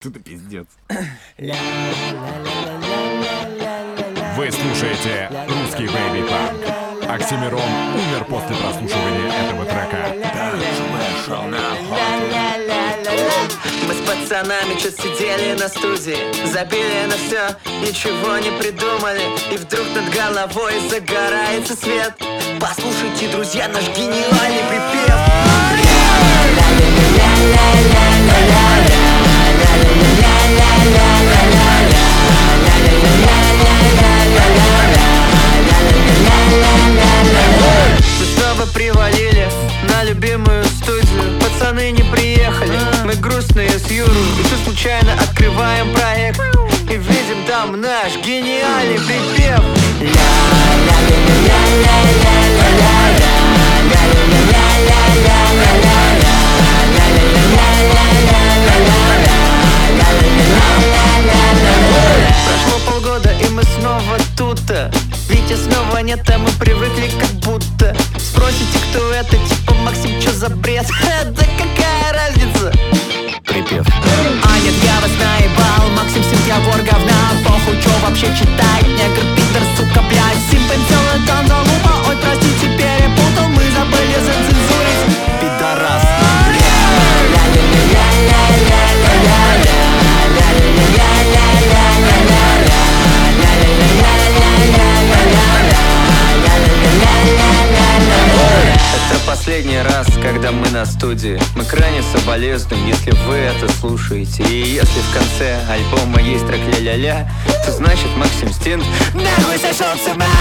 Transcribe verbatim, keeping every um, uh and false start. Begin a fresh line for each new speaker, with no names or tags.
Это пиздец. Вы слушаете русский бэйби панк. Оксимирон умер после прослушивания этого трека.
Мы с пацанами чуть сидели на студии, забили на все, ничего не придумали. И вдруг над головой загорается свет. Послушайте, друзья, наш гениальный припев. Мы снова привалили на любимую студию. Пацаны не приехали, мы грустные с Юру. И тут случайно открываем проект и видим там наш гениальный припев. Прошло полгода и мы снова тут. Витя снова нет, а мы привыкли как будто. Спросите, кто это, типа Максим, чё за бред? Да какая разница? Припев. А нет, я вас наебал, Максим Сентябор говна. Похуй, чё вообще читает, негр, питер, сука, блядь. Симпенсел, это залупа, ой, простите, перепутал. Мы забыли зацензурить, пидорас. Это последний раз, когда мы на студии. Мы крайне соболезнуем, если вы это слушаете. И если в конце альбома есть трек ля-ля-ля, то значит Максим Стинт нахуй сошел с ума.